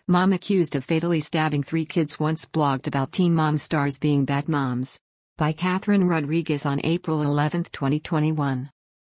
Mom accused of fatally stabbing 3 kids once blogged about teen mom stars being bad moms. By Catherine Rodriguez on April 11, 2021.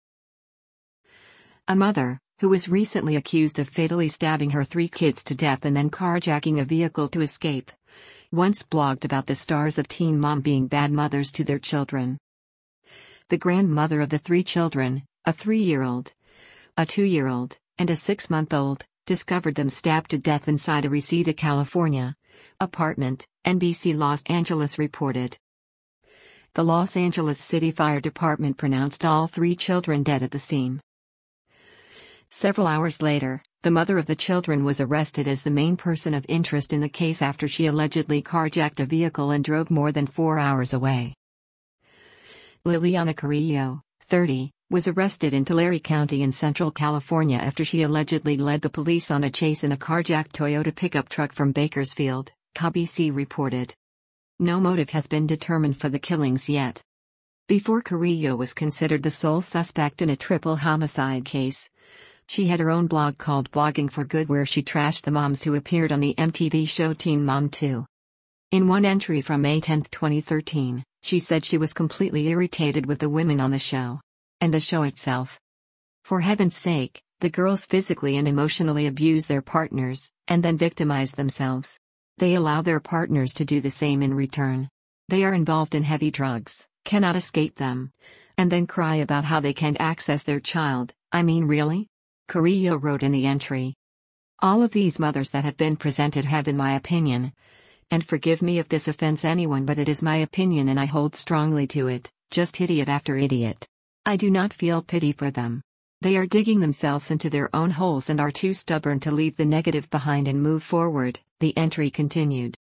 A mother, who was recently accused of fatally stabbing her 3 kids to death and then carjacking a vehicle to escape, once blogged about the stars of teen mom being bad mothers to their children. The grandmother of the 3 children, a 3-year-old, a 2-year-old, and a 6-month-old, discovered them stabbed to death inside a Reseda, California apartment, NBC Los Angeles reported. The Los Angeles City Fire Department pronounced all 3 children dead at the scene. Several hours later, the mother of the children was arrested as the main person of interest in the case after she allegedly carjacked a vehicle and drove more than 4 hours away. Liliana Carrillo, 30, was arrested in Tulare County in Central California after she allegedly led the police on a chase in a carjacked Toyota pickup truck from Bakersfield, KBC reported. No motive has been determined for the killings yet. Before Carrillo was considered the sole suspect in a triple homicide case, she had her own blog called Blogging for Good where she trashed the moms who appeared on the MTV show Teen Mom 2. In one entry from May 10, 2013, she said she was completely irritated with the women on the show. And the show itself. For heaven's sake, the girls physically and emotionally abuse their partners, and then victimize themselves. They allow their partners to do the same in return. They are involved in heavy drugs, cannot escape them. And then cry about how they can't access their child. I mean, really? Carrillo wrote in the entry. All of these mothers that have been presented have, in my opinion, and forgive me if this offends anyone, but it is my opinion and I hold strongly to it, just idiot after idiot. I do not feel pity for them. They are digging themselves into their own holes and are too stubborn to leave the negative behind and move forward, the entry continued.